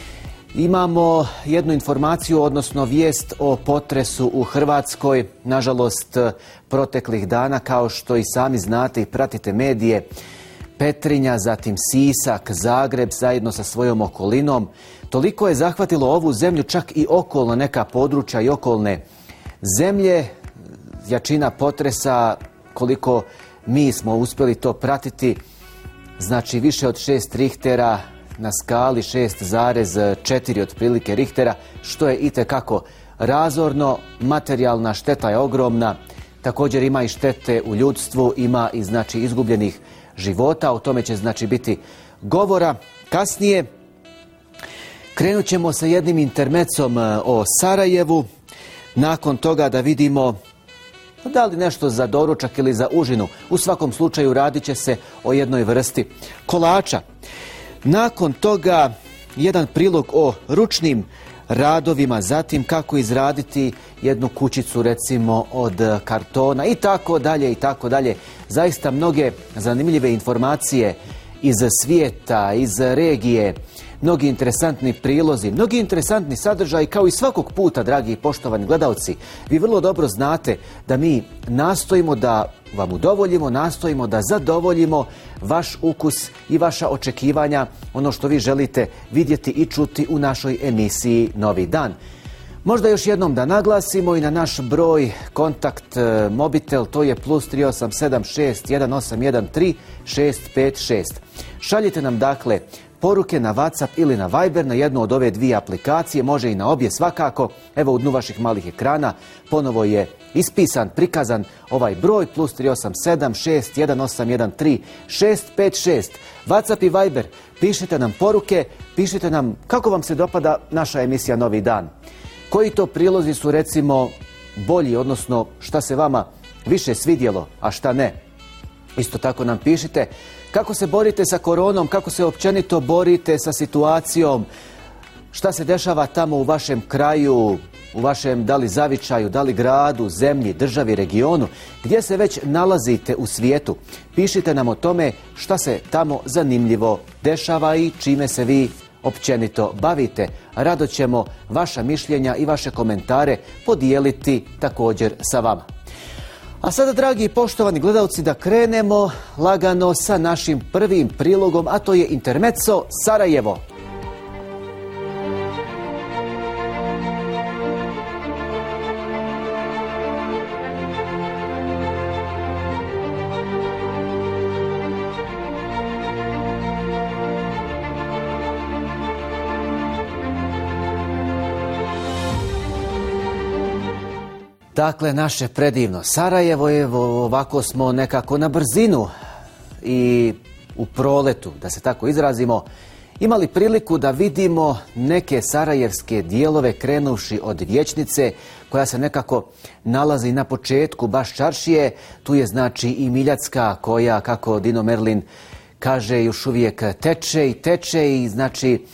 Imamo jednu informaciju, odnosno vijest o potresu u Hrvatskoj. Nažalost, proteklih dana, kao što i sami znate i pratite medije, Petrinja, zatim Sisak, Zagreb zajedno sa svojom okolinom. Toliko je zahvatilo ovu zemlju, čak i okolna neka područja i okolne zemlje. Jačina potresa, koliko mi smo uspjeli to pratiti, znači više od šest Richtera na skali šest zarez četiri otprilike Richtera, što je itekako razorno. Materijalna šteta je ogromna, također ima i štete u ljudstvu, ima i znači izgubljenih života, o tome će znači biti govora kasnije. Krenut ćemo sa jednim intermecom o Sarajevu, nakon toga da vidimo da li nešto za doručak ili za užinu. U svakom slučaju radit će se o jednoj vrsti kolača. Nakon toga jedan prilog o ručnim radovima, zatim kako izraditi jednu kućicu recimo od kartona i tako dalje i tako dalje. Zaista mnoge zanimljive informacije iz svijeta, iz regije, mnogi interesantni prilozi, mnogi interesantni sadržaji, kao i svakog puta, dragi i poštovani gledalci. Vi vrlo dobro znate da mi nastojimo da vam udovoljimo, nastojimo da zadovoljimo vaš ukus i vaša očekivanja, ono što vi želite vidjeti i čuti u našoj emisiji Novi dan. Možda još jednom da naglasimo i na naš broj kontakt mobitel, to je plus tri osam sedam šest jedan osam jedan tri šest pet šest. Šaljite nam dakle poruke na WhatsApp ili na Viber na jednu od ove dvije aplikacije, može i na obje svakako. Evo u dnu vaših malih ekrana ponovo je ispisan, prikazan ovaj broj plus tri osam sedam šest jedan osam jedan tri šest pet šest. WhatsApp i Viber, pišite nam poruke, pišite nam kako vam se dopada naša emisija Novi dan. Koji to prilozi su recimo bolji, odnosno šta se vama više svidjelo, a šta ne. Isto tako nam pišite kako se borite sa koronom, kako se općenito borite sa situacijom, šta se dešava tamo u vašem kraju, u vašem da li zavičaju, da li gradu, zemlji, državi, regionu, gdje se već nalazite u svijetu. Pišite nam o tome šta se tamo zanimljivo dešava i čime se vi općenito bavite. Rado ćemo vaša mišljenja i vaše komentare podijeliti također sa vama. A sada, dragi i poštovani gledalci, da krenemo lagano sa našim prvim prilogom, a to je Intermezzo Sarajevo. Dakle, naše predivno Sarajevo, evo ovako smo nekako na brzinu i u proletu, da se tako izrazimo, imali priliku da vidimo neke sarajevske dijelove krenuvši od Vijećnice, koja se nekako nalazi na početku baš čaršije. Tu je znači i Miljacka koja, kako Dino Merlin kaže, još uvijek teče i teče i znači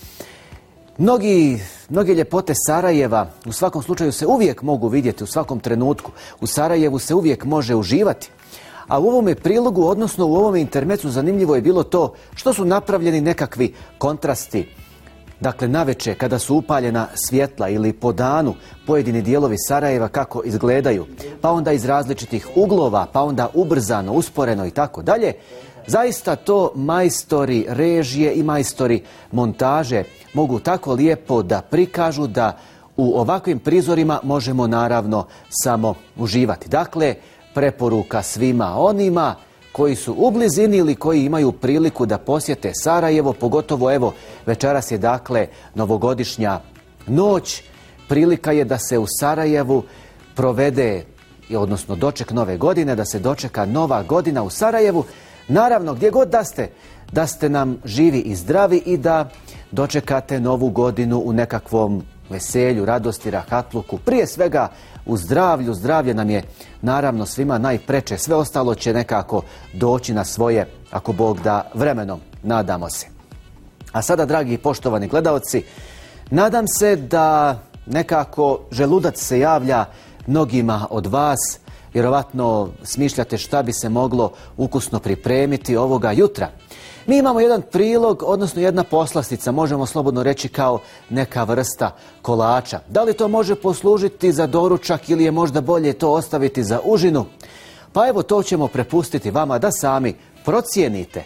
Mnogi, mnoge ljepote Sarajeva u svakom slučaju se uvijek mogu vidjeti u svakom trenutku. U Sarajevu se uvijek može uživati. A u ovome prilogu, odnosno u ovome intermecu, zanimljivo je bilo to što su napravljeni nekakvi kontrasti. Dakle, naveče kada su upaljena svjetla ili po danu pojedini dijelovi Sarajeva kako izgledaju, pa onda iz različitih uglova, pa onda ubrzano, usporeno i tako dalje. Zaista to majstori režije i majstori montaže mogu tako lijepo da prikažu da u ovakvim prizorima možemo naravno samo uživati. Dakle, preporuka svima onima koji su u blizini ili koji imaju priliku da posjete Sarajevo, pogotovo evo večeras je dakle novogodišnja noć, prilika je da se u Sarajevu provede, odnosno doček nove godine, da se dočeka nova godina u Sarajevu. Naravno, gdje god da ste, da ste nam živi i zdravi i da dočekate novu godinu u nekakvom veselju, radosti, rahatluku. Prije svega u zdravlju. Zdravlje nam je naravno svima najpreče. Sve ostalo će nekako doći na svoje, ako Bog da, vremenom. Nadamo se. A sada, dragi i poštovani gledaoci, nadam se da nekako želudac se javlja mnogima od vas. Vjerovatno smišljate šta bi se moglo ukusno pripremiti ovoga jutra. Mi imamo jedan prilog, odnosno jedna poslastica, možemo slobodno reći kao neka vrsta kolača. Da li to može poslužiti za doručak ili je možda bolje to ostaviti za užinu? Pa evo, to ćemo prepustiti vama da sami procijenite.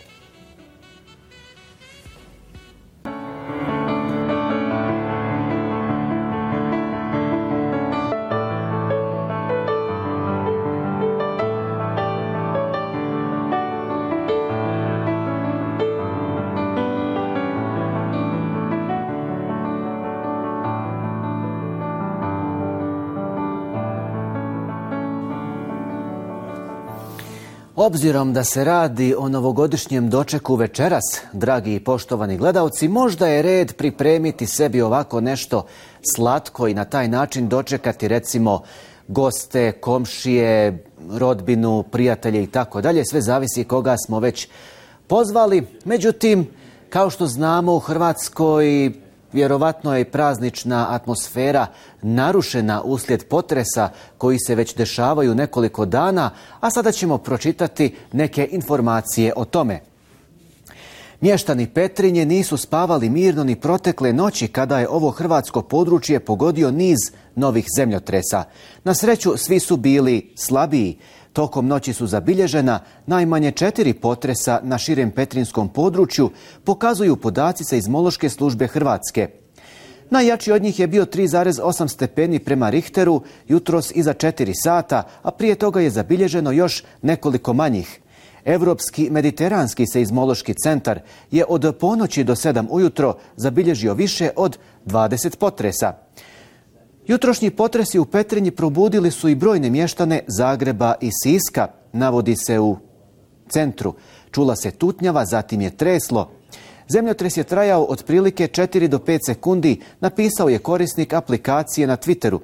Obzirom da se radi o novogodišnjem dočeku večeras, dragi i poštovani gledaoci, možda je red pripremiti sebi ovako nešto slatko i na taj način dočekati recimo goste, komšije, rodbinu, prijatelje i tako dalje. Sve zavisi koga smo već pozvali. Međutim, kao što znamo, u Hrvatskoj vjerovatno je i praznična atmosfera narušena uslijed potresa koji se već dešavaju nekoliko dana, a sada ćemo pročitati neke informacije o tome. Mještani Petrinje nisu spavali mirno ni protekle noći kada je ovo hrvatsko područje pogodio niz novih zemljotresa. Na sreću svi su bili slabiji. Tokom noći su zabilježena najmanje četiri potresa na širem petrinskom području, pokazuju podaci Seizmološke službe Hrvatske. Najjači od njih je bio tri zarez osam stepeni prema Richteru jutros iza četiri sata, a prije toga je zabilježeno još nekoliko manjih. Evropski mediteranski seizmološki centar je od ponoći do sedam ujutro zabilježio više od dvadeset potresa. Jutrošnji potresi u Petrinji probudili su i brojne mještane Zagreba i Siska, navodi se u centru. Čula se tutnjava, zatim je treslo. Zemljotres je trajao otprilike četiri do pet sekundi, napisao je korisnik aplikacije na Twitteru.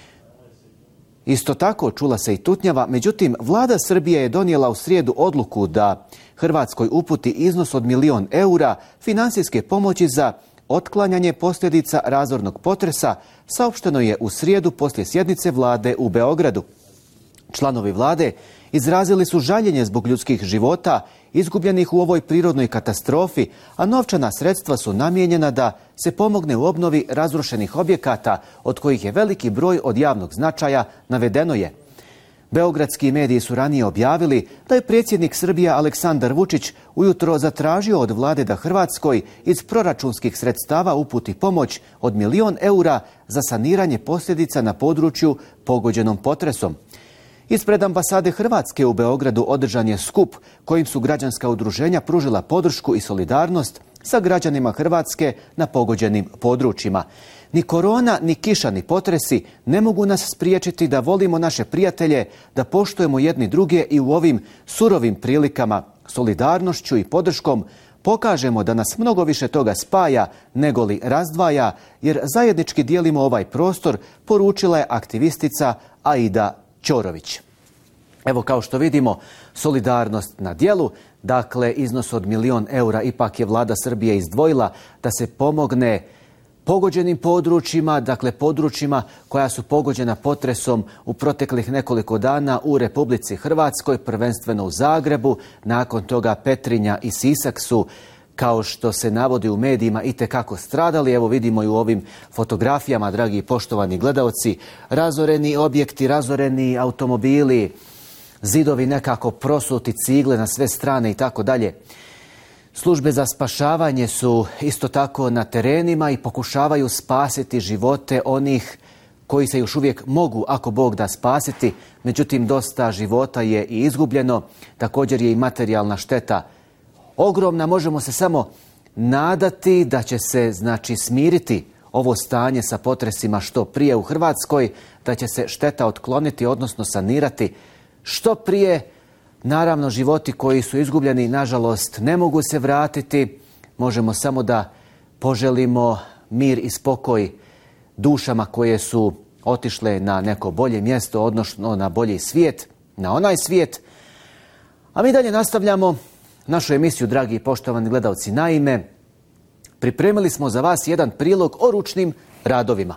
Isto tako čula se i tutnjava, međutim vlada Srbije je donijela u srijedu odluku da Hrvatskoj uputi iznos od milion eura financijske pomoći za otklanjanje posljedica razornog potresa, saopšteno je u srijedu poslije sjednice vlade u Beogradu. Članovi vlade izrazili su žaljenje zbog ljudskih života izgubljenih u ovoj prirodnoj katastrofi, a novčana sredstva su namijenjena da se pomogne u obnovi razrušenih objekata, od kojih je veliki broj od javnog značaja, navedeno je. Beogradski mediji su ranije objavili da je predsjednik Srbije Aleksandar Vučić ujutro zatražio od vlade da Hrvatskoj iz proračunskih sredstava uputi pomoć od milion eura za saniranje posljedica na području pogođenom potresom. Ispred ambasade Hrvatske u Beogradu održan je skup kojim su građanska udruženja pružila podršku i solidarnost sa građanima Hrvatske na pogođenim područjima. Ni korona, ni kiša, ni potresi ne mogu nas spriječiti da volimo naše prijatelje, da poštujemo jedni druge i u ovim surovim prilikama, solidarnošću i podrškom pokažemo da nas mnogo više toga spaja nego li razdvaja, jer zajednički dijelimo ovaj prostor, poručila je aktivistica Aida Ćorović. Evo, kao što vidimo, solidarnost na djelu, dakle iznos od milion eura ipak je vlada Srbije izdvojila da se pomogne pogođenim područjima, dakle područjima koja su pogođena potresom u proteklih nekoliko dana u Republici Hrvatskoj, prvenstveno u Zagrebu, nakon toga Petrinja i Sisak su, kao što se navodi u medijima, itekako stradali. Evo vidimo i u ovim fotografijama, dragi i poštovani gledaoci, razoreni objekti, razoreni automobili, zidovi nekako prosuti, cigle na sve strane i tako dalje. Službe za spašavanje su isto tako na terenima i pokušavaju spasiti živote onih koji se još uvijek mogu, ako Bog da, spasiti. Međutim, dosta života je i izgubljeno. Također je i materijalna šteta ogromna. Možemo se samo nadati da će se, znači, smiriti ovo stanje sa potresima što prije u Hrvatskoj, da će se šteta otkloniti, odnosno sanirati što prije. Naravno, životi koji su izgubljeni, nažalost, ne mogu se vratiti. Možemo samo da poželimo mir i spokoj dušama koje su otišle na neko bolje mjesto, odnosno na bolji svijet, na onaj svijet. A mi dalje nastavljamo našu emisiju, dragi i poštovani gledalci. Naime, pripremili smo za vas jedan prilog o ručnim radovima.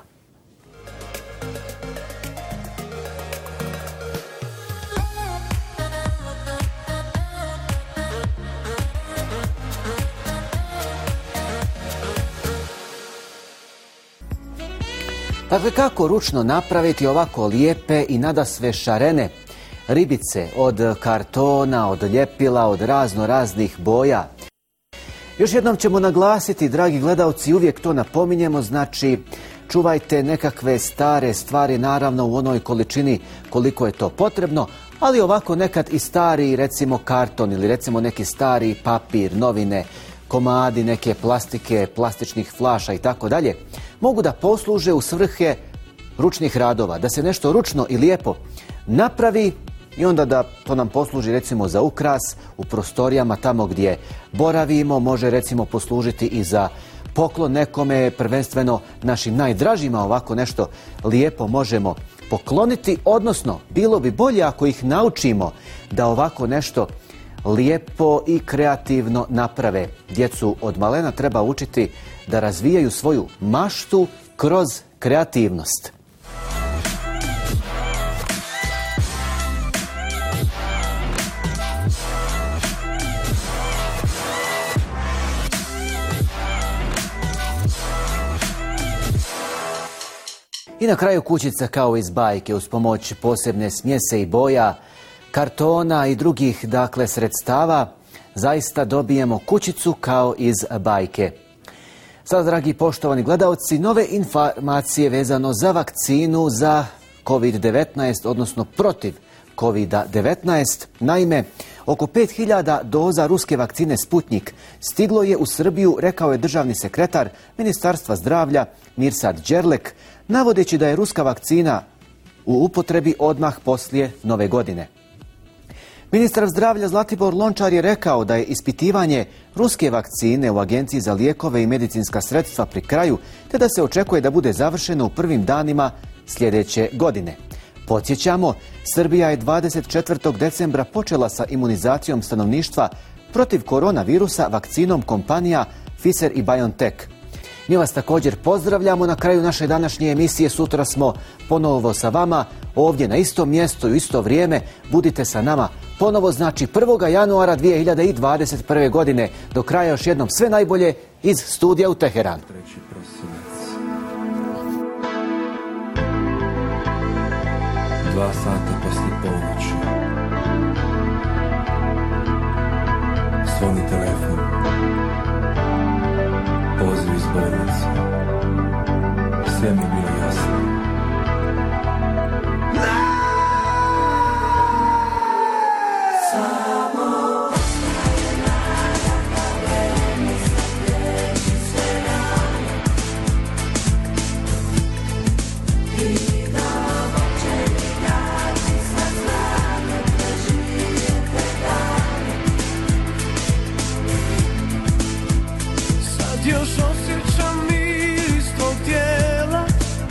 Dakle, kako ručno napraviti ovako lijepe i nadasve šarene ribice od kartona, od ljepila, od razno raznih boja. Još jednom ćemo naglasiti, dragi gledalci, uvijek to napominjemo, znači čuvajte nekakve stare stvari, naravno u onoj količini koliko je to potrebno, ali ovako nekad i stari, recimo karton ili recimo neki stari papir, novine, komadi neke plastike, plastičnih flaša i tako dalje, mogu da posluže u svrhe ručnih radova, da se nešto ručno i lijepo napravi i onda da to nam posluži recimo za ukras u prostorijama tamo gdje boravimo, može recimo poslužiti i za poklon nekome, prvenstveno našim najdražima, ovako nešto lijepo možemo pokloniti, odnosno bilo bi bolje ako ih naučimo da ovako nešto lijepo i kreativno naprave. Djecu od malena treba učiti da razvijaju svoju maštu kroz kreativnost. I na kraju kućica kao iz bajke, uz pomoć posebne smjese i boja, kartona i drugih, dakle, sredstava, zaista dobijemo kućicu kao iz bajke. Sada, dragi poštovani gledaoci, nove informacije vezano za vakcinu za kovid devetnaest, odnosno protiv kovid devetnaest. Naime, Oko pet hiljada doza ruske vakcine Sputnik stiglo je u Srbiju, rekao je državni sekretar Ministarstva zdravlja Mirsad Đerlek, navodeći da je ruska vakcina u upotrebi odmah poslije nove godine. Ministar zdravlja Zlatibor Lončar je rekao da je ispitivanje ruske vakcine u Agenciji za lijekove i medicinska sredstva pri kraju, te da se očekuje da bude završeno u prvim danima sljedeće godine. Podsjećamo, Srbija je dvadeset četvrtog decembra počela sa imunizacijom stanovništva protiv koronavirusa vakcinom kompanija Pfizer i BioNTech. Mi vas također pozdravljamo na kraju naše današnje emisije. Sutra smo ponovo sa vama ovdje na istom mjestu i u isto vrijeme. Budite sa nama ponovo, znači prvog januara dvije hiljade dvadeset prve. godine. Do kraja još jednom sve najbolje iz studija u Teheranu. Dva sata poslije ponoći. Zvoni telefon. Poziv iz bolnice. Sve mi je bilo jasno. Još osjećam miris tvog tijela,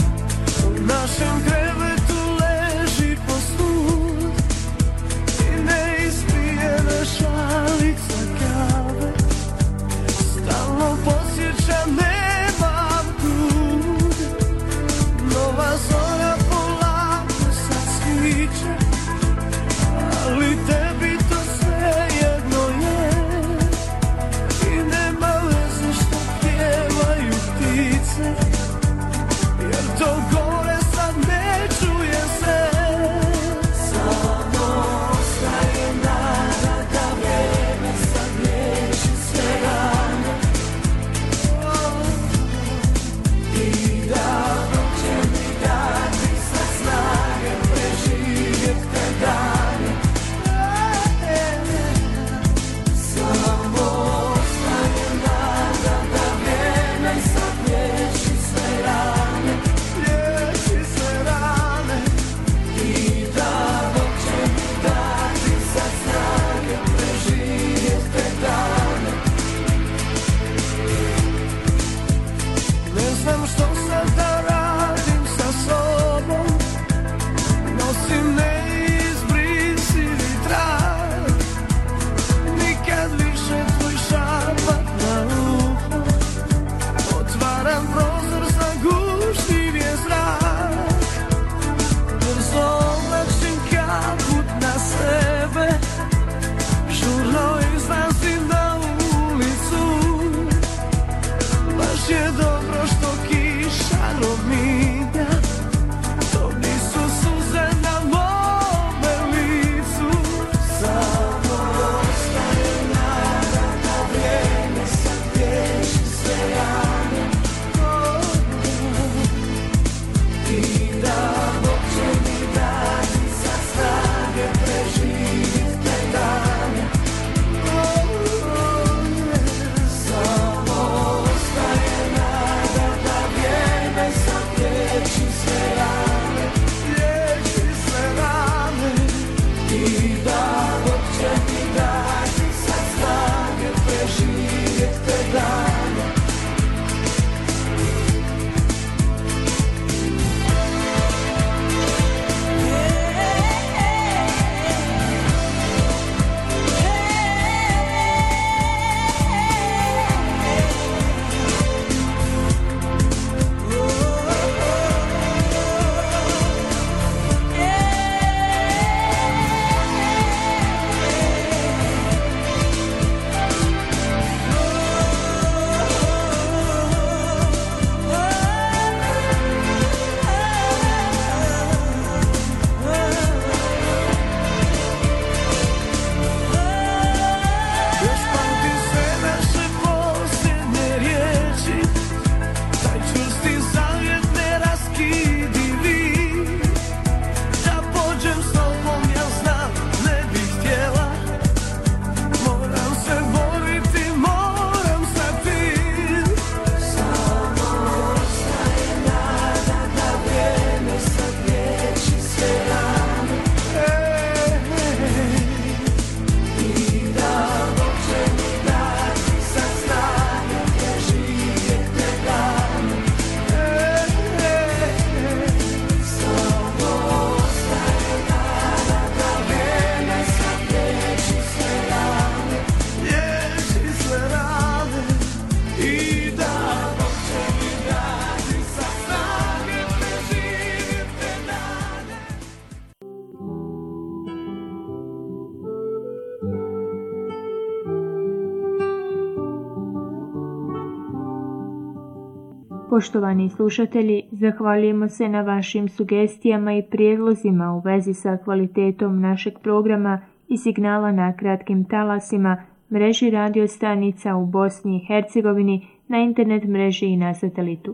Poštovani slušatelji, zahvaljujemo se na vašim sugestijama i prijedlozima u vezi sa kvalitetom našeg programa i signala na kratkim talasima, mreži radio stanica u Bosni i Hercegovini, na internet mreži i na satelitu.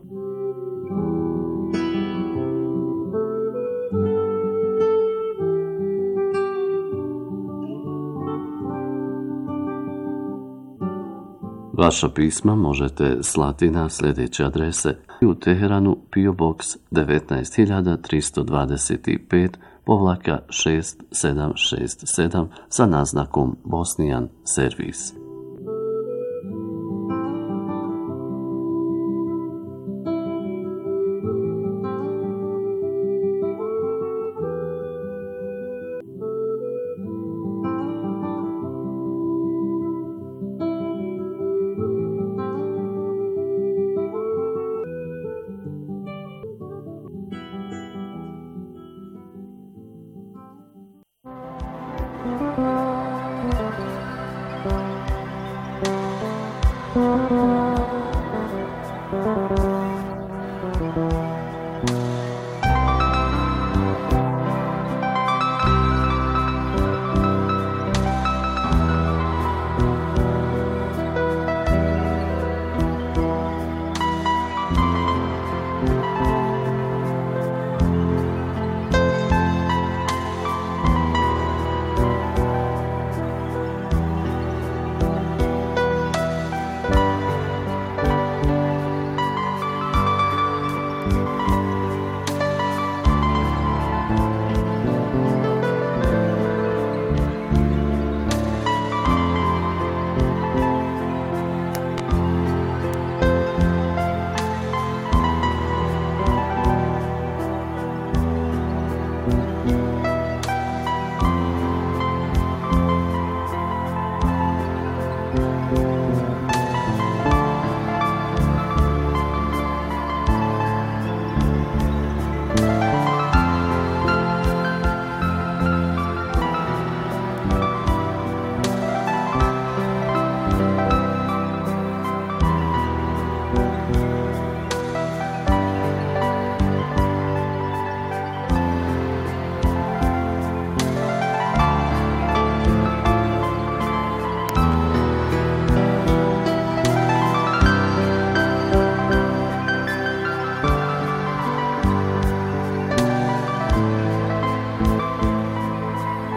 Vaša pisma možete slati na sljedeće adrese: u Teheranu P O Box devetnaest hiljada tristo dvadeset pet povlaka šest sedam šest sedam sa naznakom Bosnian Servis.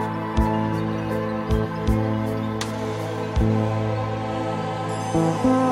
Thank you.